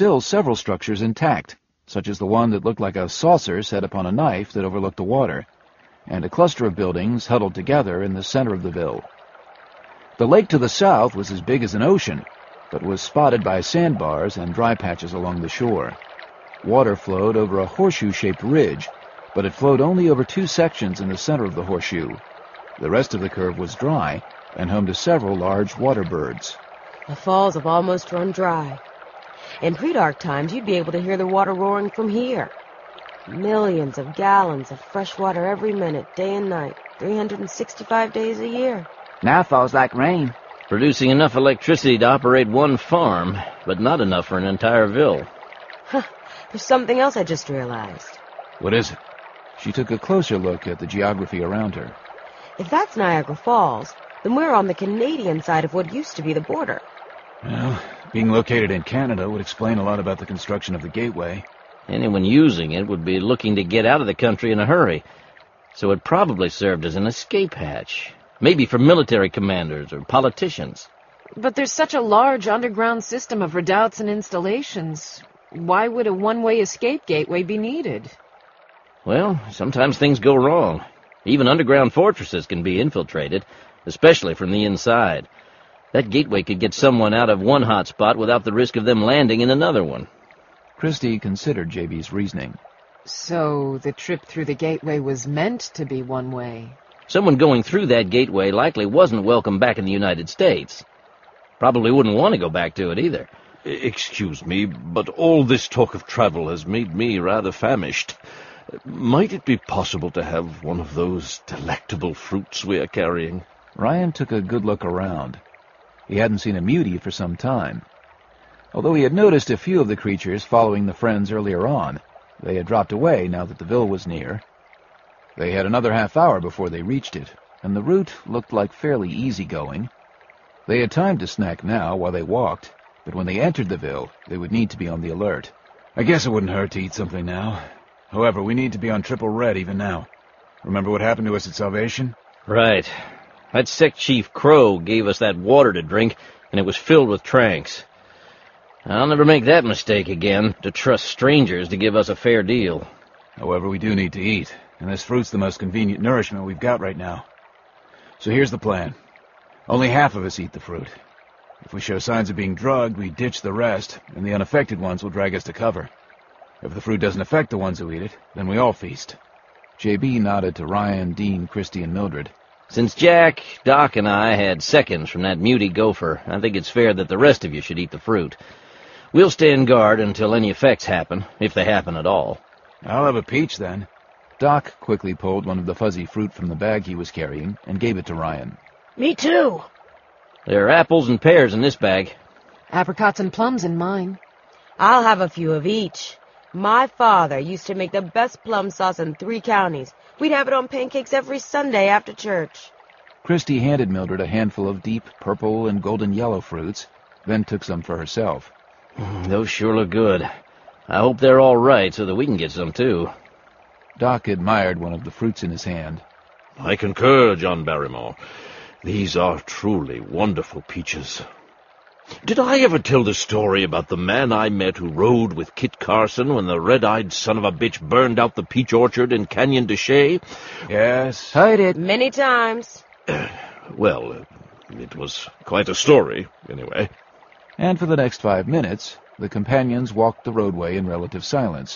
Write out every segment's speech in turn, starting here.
still several structures intact, such as the one that looked like a saucer set upon a knife that overlooked the water, and a cluster of buildings huddled together in the center of the ville. The lake to the south was as big as an ocean, but was spotted by sandbars and dry patches along the shore. Water flowed over a horseshoe-shaped ridge, but it flowed only over 2 sections in the center of the horseshoe. The rest of the curve was dry and home to several large water birds. The falls have almost run dry. In pre-dark times, you'd be able to hear the water roaring from here. Millions of gallons of fresh water every minute, day and night, 365 days a year. Now it falls like rain. Producing enough electricity to operate one farm, but not enough for an entire ville. There's something else I just realized. What is it? She took a closer look at the geography around her. If that's Niagara Falls, then we're on the Canadian side of what used to be the border. Well, being located in Canada would explain a lot about the construction of the gateway. Anyone using it would be looking to get out of the country in a hurry, so it probably served as an escape hatch. Maybe for military commanders or politicians. But there's such a large underground system of redoubts and installations. Why would a one-way escape gateway be needed? Well, sometimes things go wrong. Even underground fortresses can be infiltrated, especially from the inside. That gateway could get someone out of one hot spot without the risk of them landing in another one. Christie considered JB's reasoning. So the trip through the gateway was meant to be one way. Someone going through that gateway likely wasn't welcome back in the United States. Probably wouldn't want to go back to it either. Excuse me, but all this talk of travel has made me rather famished. Might it be possible to have one of those delectable fruits we are carrying? Ryan took a good look around. He hadn't seen a mutie for some time. Although he had noticed a few of the creatures following the friends earlier on, they had dropped away now that the ville was near. They had another half-hour before they reached it, and the route looked like fairly easy-going. They had time to snack now while they walked, but when they entered the ville, they would need to be on the alert. I guess it wouldn't hurt to eat something now. However, we need to be on triple red even now. Remember what happened to us at Salvation? Right. That Sect Chief Crow gave us that water to drink, and it was filled with tranks. I'll never make that mistake again, to trust strangers to give us a fair deal. However, we do need to eat, and this fruit's the most convenient nourishment we've got right now. So here's the plan. Only half of us eat the fruit. If we show signs of being drugged, we ditch the rest, and the unaffected ones will drag us to cover. If the fruit doesn't affect the ones who eat it, then we all feast. J.B. nodded to Ryan, Dean, Christie, and Mildred. Since Jack, Doc, and I had seconds from that mutie gopher, I think it's fair that the rest of you should eat the fruit. We'll stand guard until any effects happen, if they happen at all. I'll have a peach, then. Doc quickly pulled one of the fuzzy fruit from the bag he was carrying and gave it to Ryan. Me too. There are apples and pears in this bag. Apricots and plums in mine. I'll have a few of each. My father used to make the best plum sauce in 3 counties. We'd have it on pancakes every Sunday after church. Christie handed Mildred a handful of deep purple and golden yellow fruits, then took some for herself. Those sure look good. I hope they're all right so that we can get some, too. Doc admired one of the fruits in his hand. I concur, John Barrymore. These are truly wonderful peaches. Did I ever tell the story about the man I met who rode with Kit Carson when the red-eyed son of a bitch burned out the peach orchard in Canyon de Chelly? Yes. Heard it many times. Well, it was quite a story, anyway. And for the next 5 minutes, the companions walked the roadway in relative silence.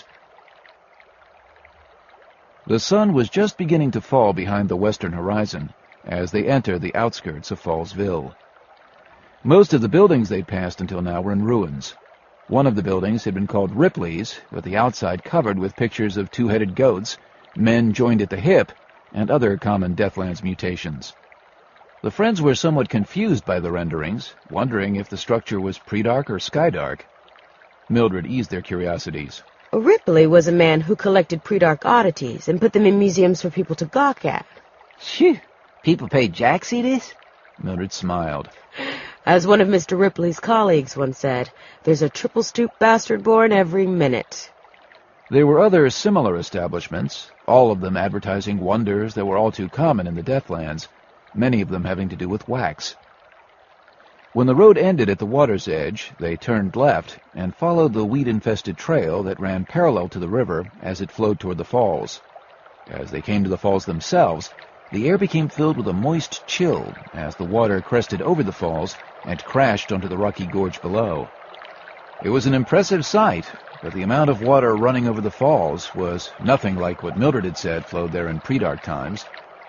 The sun was just beginning to fall behind the western horizon as they entered the outskirts of Fallsville. Most of the buildings they'd passed until now were in ruins. One of the buildings had been called Ripley's, with the outside covered with pictures of 2-headed goats, men joined at the hip, and other common Deathlands mutations. The friends were somewhat confused by the renderings, wondering if the structure was Predark or Skydark. Mildred eased their curiosities. Ripley was a man who collected Predark oddities and put them in museums for people to gawk at. Phew. People pay Jack see this? Mildred smiled. As one of Mr. Ripley's colleagues once said, there's a triple-stoop bastard born every minute. There were other similar establishments, all of them advertising wonders that were all too common in the Deathlands, many of them having to do with wax. When the road ended at the water's edge, they turned left and followed the weed-infested trail that ran parallel to the river as it flowed toward the falls. As they came to the falls themselves, the air became filled with a moist chill as the water crested over the falls and crashed onto the rocky gorge below. It was an impressive sight, but the amount of water running over the falls was nothing like what Mildred had said flowed there in pre-dark times.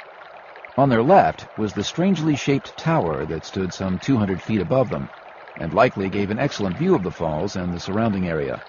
On their left was the strangely shaped tower that stood some 200 feet above them, and likely gave an excellent view of the falls and the surrounding area.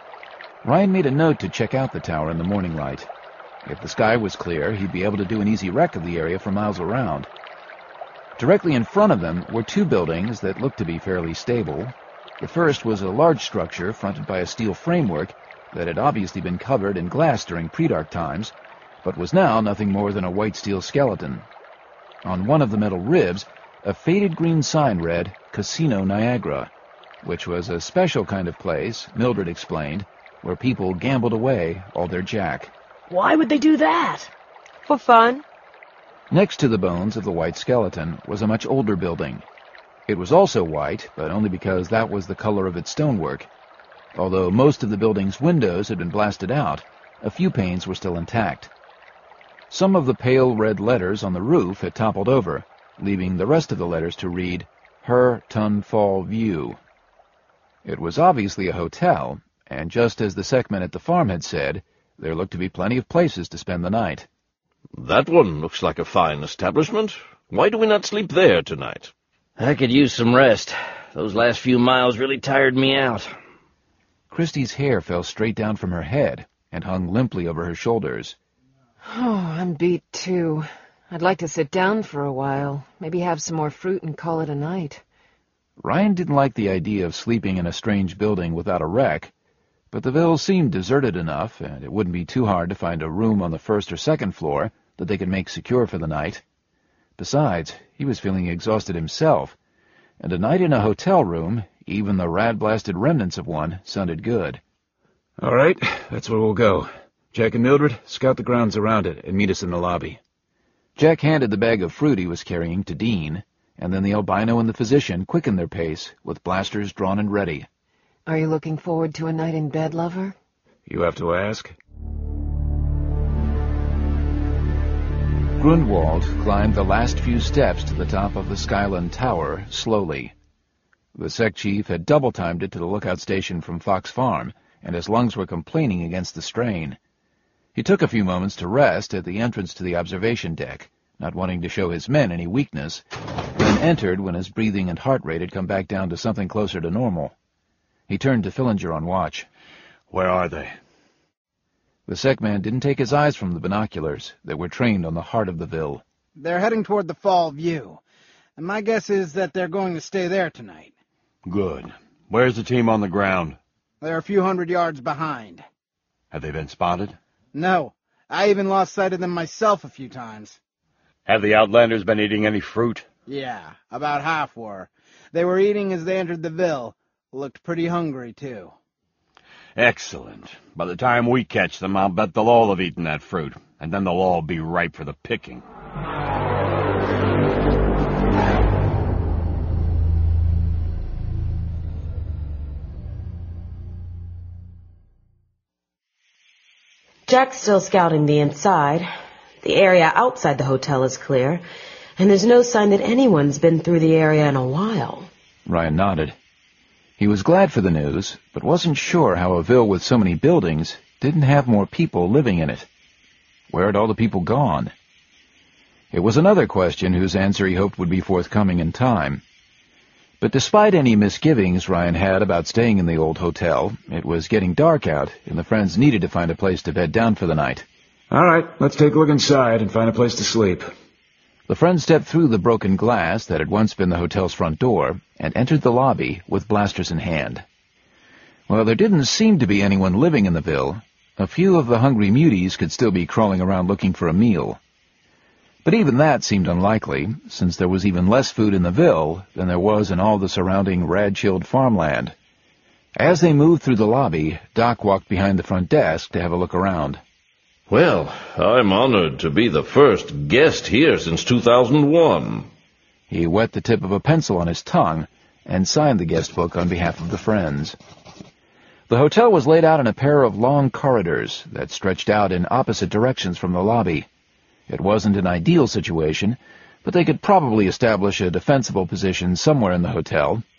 Ryan made a note to check out the tower in the morning light. If the sky was clear, he'd be able to do an easy wreck of the area for miles around. Directly in front of them were two buildings that looked to be fairly stable. The first was a large structure fronted by a steel framework that had obviously been covered in glass during pre-dark times, but was now nothing more than a white steel skeleton. On one of the metal ribs, a faded green sign read, Casino Niagara, which was a special kind of place, Mildred explained, where people gambled away all their jack. Why would they do that? For fun. Next to the bones of the white skeleton was a much older building. It was also white, but only because that was the color of its stonework. Although most of the building's windows had been blasted out, a few panes were still intact. Some of the pale red letters on the roof had toppled over, leaving the rest of the letters to read, Her Tun Fall View. It was obviously a hotel, and just as the Seckmen at the farm had said, there looked to be plenty of places to spend the night. That one looks like a fine establishment. Why do we not sleep there tonight? I could use some rest. Those last few miles really tired me out. Christie's hair fell straight down from her head and hung limply over her shoulders. Oh, I'm beat too. I'd like to sit down for a while, maybe have some more fruit and call it a night. Ryan didn't like the idea of sleeping in a strange building without a wreck, but the ville seemed deserted enough, and it wouldn't be too hard to find a room on the first or second floor that they could make secure for the night. Besides, he was feeling exhausted himself, and a night in a hotel room, even the rat-blasted remnants of one, sounded good. All right, that's where we'll go. Jack and Mildred, scout the grounds around it and meet us in the lobby. Jack handed the bag of fruit he was carrying to Dean, and then the albino and the physician quickened their pace, with blasters drawn and ready. Are you looking forward to a night in bed, lover? You have to ask. Grunwald climbed the last few steps to the top of the Skyland Tower slowly. The Sec Chief had double-timed it to the lookout station from Fox Farm, and his lungs were complaining against the strain. He took a few moments to rest at the entrance to the observation deck, not wanting to show his men any weakness, then entered when his breathing and heart rate had come back down to something closer to normal. He turned to Fillinger on watch. Where are they? The Sec-man didn't take his eyes from the binoculars that were trained on the heart of the ville. They're heading toward the Fall View, and my guess is that they're going to stay there tonight. Good. Where's the team on the ground? They're a few hundred yards behind. Have they been spotted? No. I even lost sight of them myself a few times. Have the Outlanders been eating any fruit? Yeah, about half were. They were eating as they entered the ville. Looked pretty hungry, too. Excellent. By the time we catch them, I'll bet they'll all have eaten that fruit, and then they'll all be ripe for the picking. Jack's still scouting the inside. The area outside the hotel is clear, and there's no sign that anyone's been through the area in a while. Ryan nodded. He was glad for the news, but wasn't sure how a ville with so many buildings didn't have more people living in it. Where had all the people gone? It was another question whose answer he hoped would be forthcoming in time. But despite any misgivings Ryan had about staying in the old hotel, it was getting dark out, and the friends needed to find a place to bed down for the night. All right, let's take a look inside and find a place to sleep. The friends stepped through the broken glass that had once been the hotel's front door and entered the lobby with blasters in hand. While there didn't seem to be anyone living in the ville, a few of the hungry muties could still be crawling around looking for a meal. But even that seemed unlikely, since there was even less food in the ville than there was in all the surrounding rad-chilled farmland. As they moved through the lobby, Doc walked behind the front desk to have a look around. Well, I'm honored to be the first guest here since 2001. He wet the tip of a pencil on his tongue and signed the guest book on behalf of the friends. The hotel was laid out in a pair of long corridors that stretched out in opposite directions from the lobby. It wasn't an ideal situation, but they could probably establish a defensible position somewhere in the hotel,